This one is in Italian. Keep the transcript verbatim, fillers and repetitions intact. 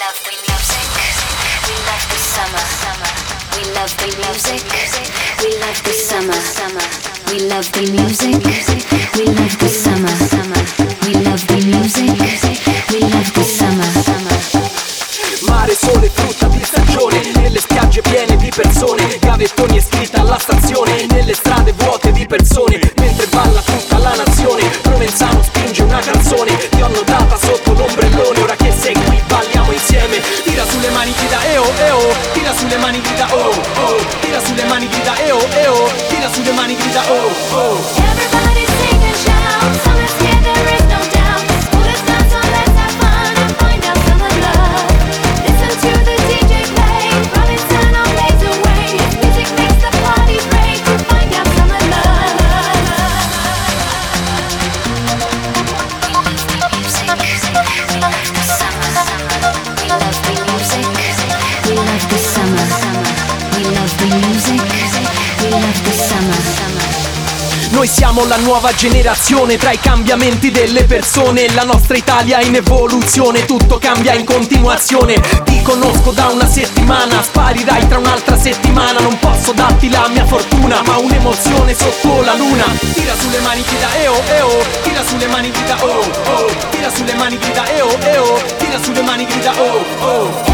love the music. We love the summer. We love the music. We love the summer. We love the music. We love the summer. We love the music. We love the summer. Mare, sole, frutta di stagione, nelle spiagge piene di persone, gavettoni e scritta alla stazione, nelle strade vuote di persone, mentre balla tutta la nazione. Provenzano spinge una canzone, ti ho notata sotto l'ombrellone, ora che sei qui balliamo insieme. Tira sulle mani, grida eh oh eh oh, tira sulle mani, grida oh oh, tira sulle mani, grida eh oh eh oh, tira sulle mani, grida oh oh. Everybody sing and shout, summer's here, there is no doubt. School is done, so let's have fun and find out summer love. Listen to the D J play, Provincano plays away. His music makes the party break to find out summer love. We love the music, we love the summer. We love the music, we love the summer. Noi siamo la nuova generazione, tra i cambiamenti delle persone. La nostra Italia è in evoluzione, tutto cambia in continuazione. Ti conosco da una settimana, sparirai tra un'altra settimana. Non posso darti la mia fortuna, ma un'emozione sotto la luna. Tira sulle mani, grida eh oh eh oh, tira sulle mani, grida oh oh, tira sulle mani, grida eh oh eh oh, tira sulle mani, grida oh oh.